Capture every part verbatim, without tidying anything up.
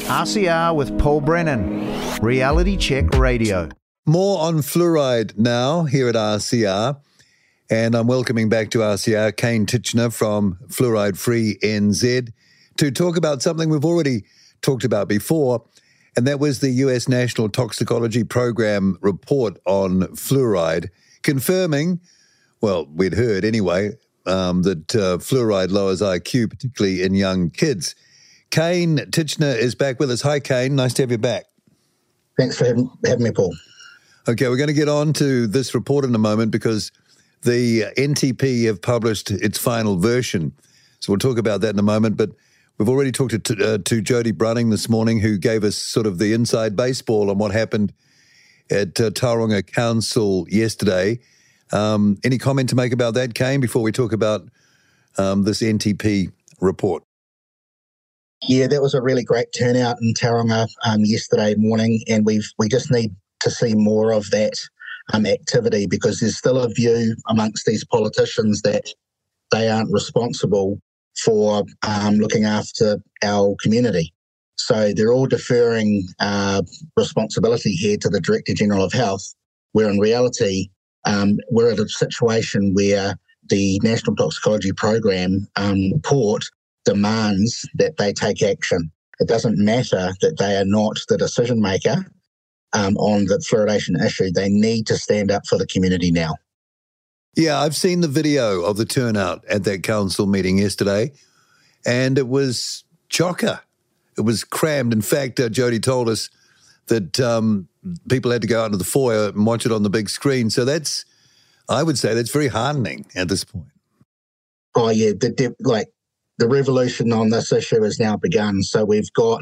R C R with Paul Brennan, Reality Check Radio. More on fluoride now here at R C R, and I'm welcoming back to R C R Kane Titchener from Fluoride Free N Z to talk about something we've already talked about before, and that was the U S National Toxicology Program report on fluoride, confirming, well, we'd heard anyway, um, that uh, fluoride lowers I Q, particularly in young kids. Kane Titchener is back with us. Hi, Kane. Nice to have you back. Thanks for having, having me, Paul. Okay, we're going to get on to this report in a moment because the N T P have published its final version. So we'll talk about that in a moment. But we've already talked to, uh, to Jodie Brunning this morning, who gave us sort of the inside baseball on what happened at uh, Tauranga Council yesterday. Um, any comment to make about that, Kane, before we talk about um, this N T P report? Yeah, that was a really great turnout in Tauranga um, yesterday morning, and we've we just need to see more of that um, activity, because there's still a view amongst these politicians that they aren't responsible for um, looking after our community. So they're all deferring uh, responsibility here to the Director General of Health, where in reality um, we're at a situation where the National Toxicology Program um, report demands that they take action. It doesn't matter that they are not the decision maker um, on the fluoridation issue. They need to stand up for the community now. Yeah, I've seen the video of the turnout at that council meeting yesterday, and it was chocker. It was crammed. In fact, uh, Jodie told us that um, people had to go out into the foyer and watch it on the big screen. So that's, I would say, that's very heartening at this point. Oh yeah, the, the like. The revolution on this issue has now begun. So we've got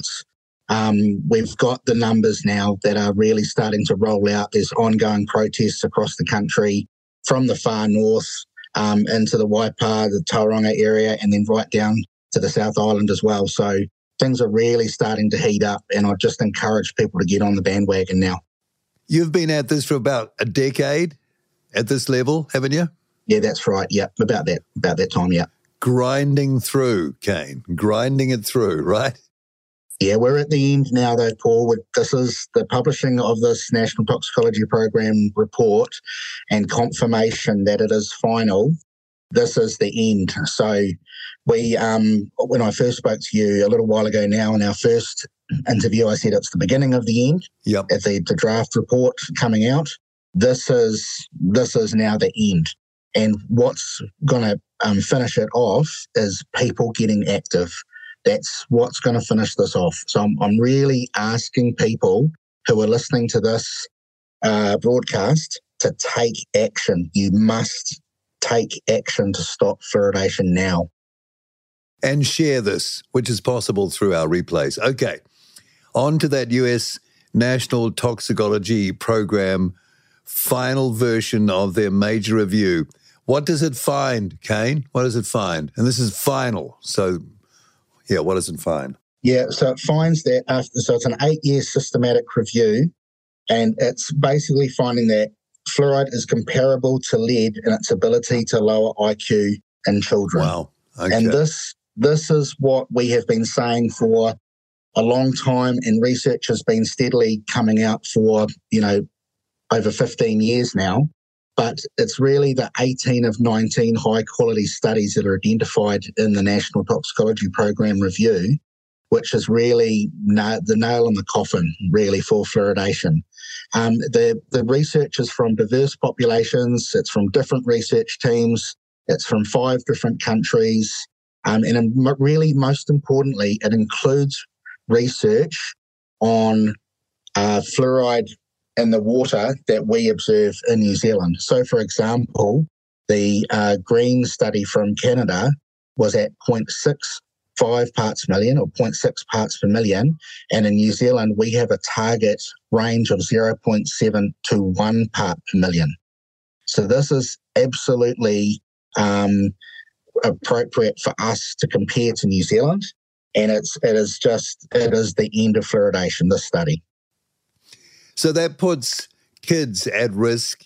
um, we've got the numbers now that are really starting to roll out. There's ongoing protests across the country, from the far north um, into the Waipa, the Tauranga area, and then right down to the South Island as well. So things are really starting to heat up, and I just encourage people to get on the bandwagon now. You've been at this for about a decade at this level, haven't you? Yeah, that's right. Yeah, about that, about that time, yeah. Grinding through, Kane, grinding it through, right? Yeah, we're at the end now, though, Paul. This is the publishing of this National Toxicology Program report and confirmation that it is final. This is the end. So we, um, when I first spoke to you a little while ago now in our first interview, I said it's the beginning of the end. Yep. At the, the draft report coming out. This is this is now the end. And what's going to um, finish it off is people getting active. That's what's going to finish this off. So I'm, I'm really asking people who are listening to this uh, broadcast to take action. You must take action to stop fluoridation now. And share this, which is possible through our replays. Okay, on to that U S National Toxicology Program final version of their major review. What does it find, Kane? What does it find? And this is final. So, yeah, what does it find? Yeah, so it finds that after, so it's an eight-year systematic review, and it's basically finding that fluoride is comparable to lead in its ability to lower I Q in children. Wow. Okay. And this this is what we have been saying for a long time, and research has been steadily coming out for, you know, over fifteen years now. But it's really the eighteen of nineteen high-quality studies that are identified in the National Toxicology Program review, which is really na- the nail in the coffin, really, for fluoridation. Um, the, the research is from diverse populations. It's from different research teams. It's from five different countries. Um, and really, most importantly, it includes research on uh, fluoride in the water that we observe in New Zealand. So, for example, the uh, green study from Canada was at zero point six five parts per million or zero point six parts per million. And in New Zealand, we have a target range of zero point seven to one part per million. So this is absolutely um, appropriate for us to compare to New Zealand. And it's it is just, it is the end of fluoridation, this study. So that puts kids at risk,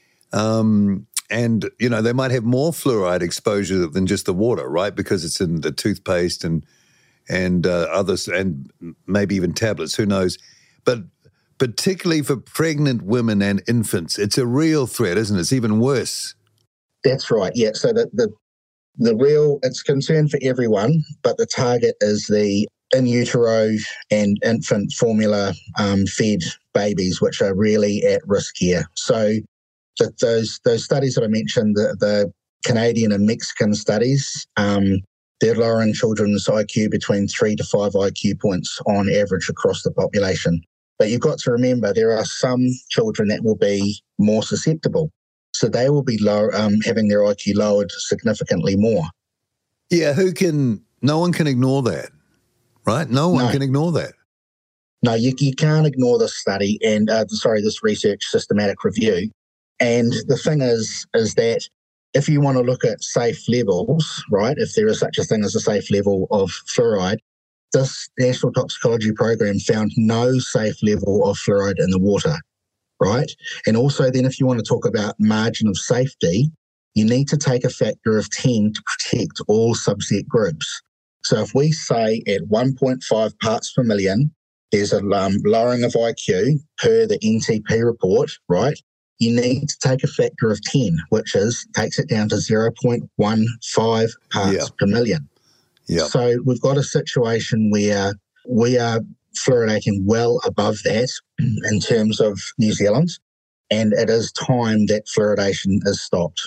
um, and, you know, they might have more fluoride exposure than just the water, right? Because it's in the toothpaste and and uh, others, and maybe even tablets, who knows. But particularly for pregnant women and infants, it's a real threat, isn't it? It's even worse. That's right, yeah. So the, the, the real, it's concern for everyone, but the target is the in utero and infant formula um, fed babies, which are really at risk here. So the, those those studies that I mentioned, the, the Canadian and Mexican studies, um, they're lowering children's I Q between three to five I Q points on average across the population. But you've got to remember there are some children that will be more susceptible. So they will be low, um, having their I Q lowered significantly more. Yeah, who can, no one can ignore that, right? No one No. can ignore that. No, you, you can't ignore this study and, uh, sorry, this research systematic review. And the thing is, is that if you want to look at safe levels, right, if there is such a thing as a safe level of fluoride, this National Toxicology Program found no safe level of fluoride in the water, right? And also then if you want to talk about margin of safety, you need to take a factor of ten to protect all subset groups. So if we say at one point five parts per million, there's a um, lowering of I Q per the N T P report, right? You need to take a factor of ten, which is takes it down to zero point one five parts Yeah. per million. Yeah. So we've got a situation where we are fluoridating well above that in terms of New Zealand, and it is time that fluoridation is stopped.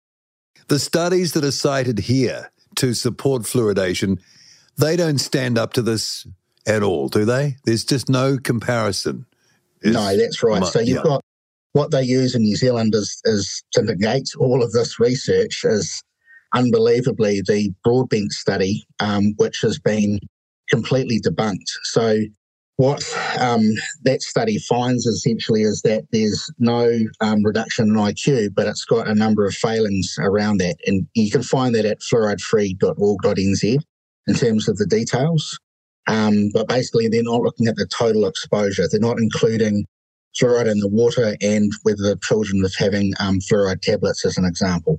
The studies that are cited here to support fluoridation, they don't stand up to this at all, do they? There's just no comparison. Is No, that's right. my- So you've yeah. got what they use in New Zealand is, is to negate all of this research is unbelievably the Broadbent study, um, which has been completely debunked. So what um, that study finds essentially is that there's no um, reduction in I Q, but it's got a number of failings around that. And you can find that at fluoride free dot org dot n z in terms of the details. Um, but basically, they're not looking at the total exposure. They're not including fluoride in the water and whether the children are having um, fluoride tablets as an example.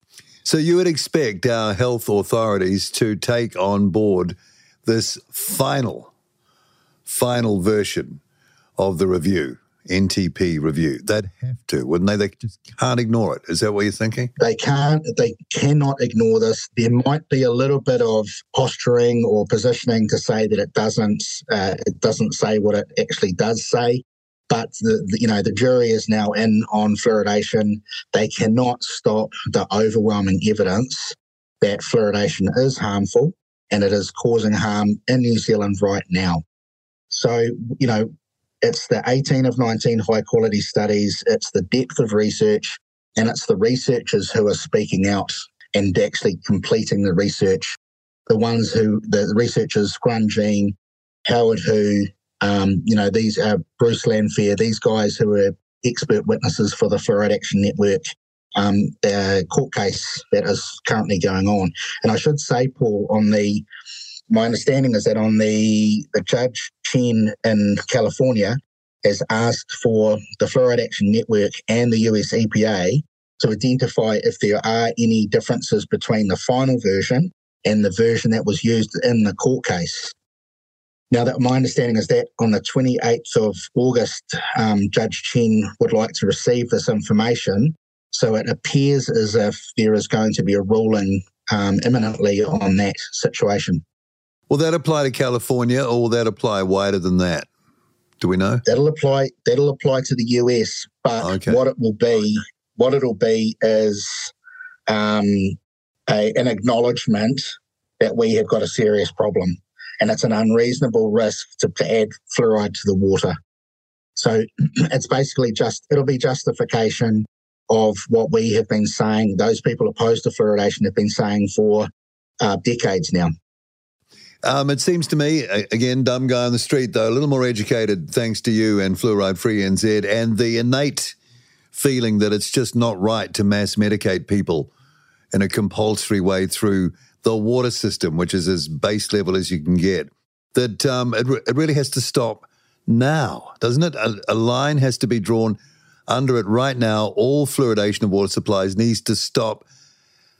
So you would expect our health authorities to take on board this final, final version of the review, N T P review. They'd have to, wouldn't they? They just can't ignore it. Is that what you're thinking? They can't, they cannot ignore this. There might be a little bit of posturing or positioning to say that it doesn't, uh, it doesn't say what it actually does say. But the, the you know the jury is now in on fluoridation. They cannot stop the overwhelming evidence that fluoridation is harmful and it is causing harm in New Zealand right now. So you know it's the eighteen of nineteen high quality studies. It's the depth of research, and it's the researchers who are speaking out and actually completing the research. The ones who the researchers, Grungene, Howard Hu. Um, you know, these are Bruce Lanphier, these guys who are expert witnesses for the Fluoride Action Network um, uh, court case that is currently going on. And I should say, Paul, on the, my understanding is that on the, the Judge Chen in California has asked for the Fluoride Action Network and the U S E P A to identify if there are any differences between the final version and the version that was used in the court case. Now, that my understanding is that on the twenty-eighth of August, um, Judge Chen would like to receive this information. So it appears as if there is going to be a ruling um, imminently on that situation. Will that apply to California or will that apply wider than that? Do we know? That'll apply. That'll apply to the U S. But Okay. what it will be, what it'll be is um, a, an acknowledgement that we have got a serious problem. And it's an unreasonable risk to, to add fluoride to the water. So it's basically just, it'll be justification of what we have been saying. Those people opposed to fluoridation have been saying for uh, decades now. Um, it seems to me, again, dumb guy on the street, though, a little more educated thanks to you and Fluoride Free N Z and the innate feeling that it's just not right to mass medicate people in a compulsory way through the water system, which is as base level as you can get, that um, it, re- it really has to stop now, doesn't it? A, a line has to be drawn under it right now. All fluoridation of water supplies needs to stop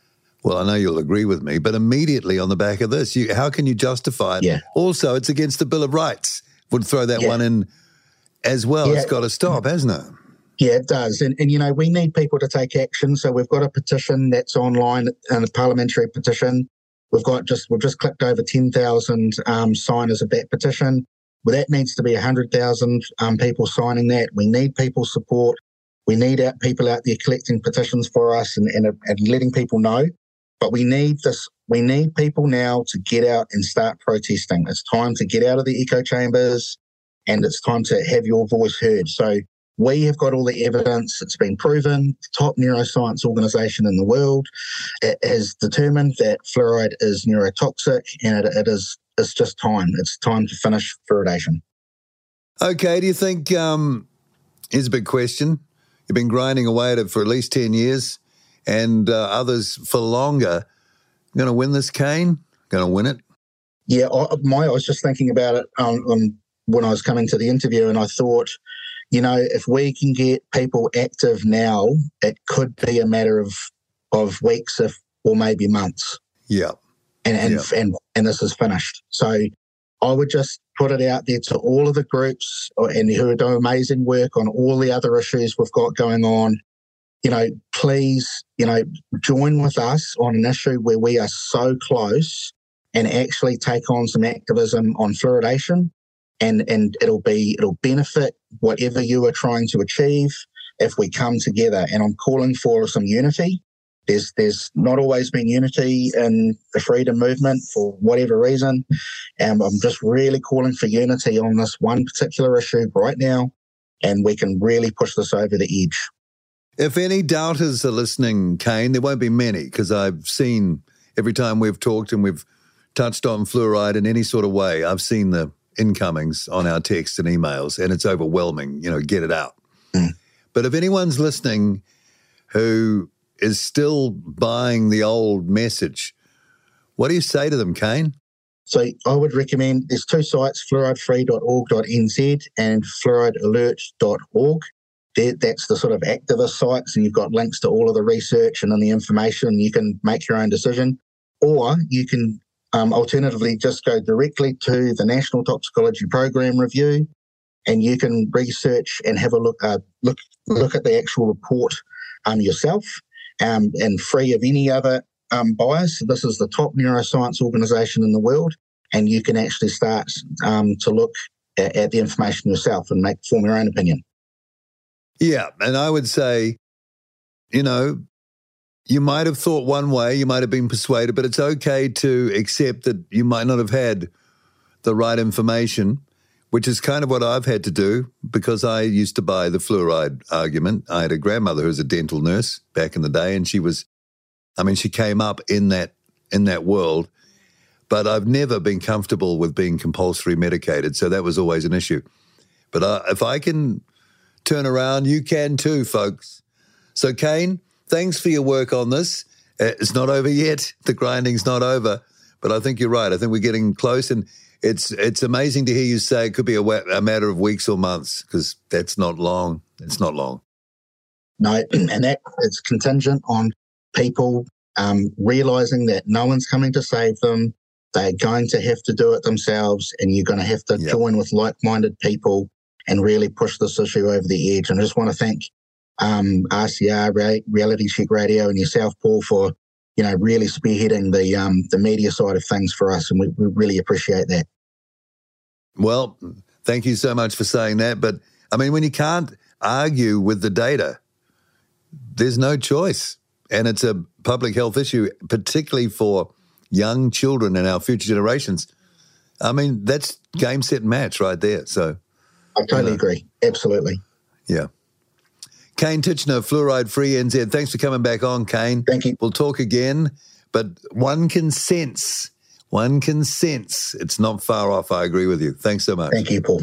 Well, I know you'll agree with me, but immediately on the back of this, you, how can you justify it? Yeah. Also, it's against the Bill of Rights. Would throw that Yeah. one in as well. Yeah. It's got to stop, hasn't it? Yeah, it does. And, and, you know, we need people to take action. So we've got a petition that's online, and a parliamentary petition. We've got just, we've just clicked over ten thousand um, signers of that petition. Well, that needs to be one hundred thousand um, people signing that. We need people's support. We need out, people out there collecting petitions for us and, and, and letting people know. But we need this, we need people now to get out and start protesting. It's time to get out of the echo chambers, and it's time to have your voice heard. So we have got all the evidence. It's been proven. The top neuroscience organisation in the world has determined that fluoride is neurotoxic, and it, it is, it's just time. It's time to finish fluoridation. Okay, do you think, um, here's a big question. You've been grinding away at it for at least ten years, and uh, others for longer. Going to win this, Kane? Going to win it? Yeah, I, my, I was just thinking about it um, um, when I was coming to the interview, and I thought, you know, if we can get people active now, it could be a matter of of weeks, if or maybe months. Yeah, and and yeah. and and this is finished. So I would just put it out there to all of the groups and who are doing amazing work on all the other issues we've got going on. You know, please, you know, join with us on an issue where we are so close, and actually take on some activism on fluoridation, and and it'll be it'll benefit whatever you are trying to achieve if we come together. And I'm calling for some unity. There's there's not always been unity in the freedom movement for whatever reason, and I'm just really calling for unity on this one particular issue right now, and we can really push this over the edge. If any doubters are listening, Kane, there won't be many, because I've seen every time we've talked and we've touched on fluoride in any sort of way, I've seen the incomings on our texts and emails, and it's overwhelming, you know, get it out. Mm. But if anyone's listening who is still buying the old message, what do you say to them, Kane? So I would recommend, there's two sites, fluoride free dot org dot n z and fluoride alert dot org. That's the sort of activist sites, and you've got links to all of the research and then the information. You can make your own decision, or you can um, alternatively just go directly to the National Toxicology Program Review, and you can research and have a look uh, look look at the actual report um, yourself, um, and free of any other um, bias. This is the top neuroscience organisation in the world, and you can actually start um, to look at, at the information yourself and make form your own opinion. Yeah, and I would say, you know, you might have thought one way, you might have been persuaded, but it's okay to accept that you might not have had the right information, which is kind of what I've had to do, because I used to buy the fluoride argument. I had a grandmother who was a dental nurse back in the day, and she was, I mean, she came up in that in that world, but I've never been comfortable with being compulsory medicated, so that was always an issue. But uh, if I can turn around, you can too, folks. So, Kane, thanks for your work on this. Uh, it's not over yet. The grinding's not over, but I think you're right. I think we're getting close, and it's it's amazing to hear you say it could be a, a matter of weeks or months, because that's not long. It's not long. No, and that it's contingent on people um, realising that no one's coming to save them. They're going to have to do it themselves, and you're going to have to yep. join with like-minded people and really push this issue over the edge. And I just want to thank um, R C R, Reality Check Radio, and yourself, Paul, for you know really spearheading the um, the media side of things for us, and we, we really appreciate that. Well, thank you so much for saying that. But I mean, when you can't argue with the data, there's no choice, and it's a public health issue, particularly for young children and our future generations. I mean, that's game, set, match right there. So. I totally you know. agree. Absolutely. Yeah. Kane Titchener, Fluoride Free N Z. Thanks for coming back on, Kane. Thank you. We'll talk again, but one can sense, one can sense it's not far off. I agree with you. Thanks so much. Thank you, Paul.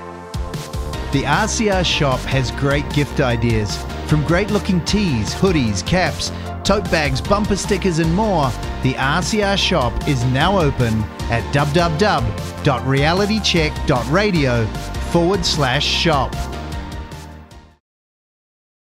The R C R shop has great gift ideas, from great-looking tees, hoodies, caps, tote bags, bumper stickers and more. The R C R shop is now open at w w w dot reality check dot radio forward slash shop.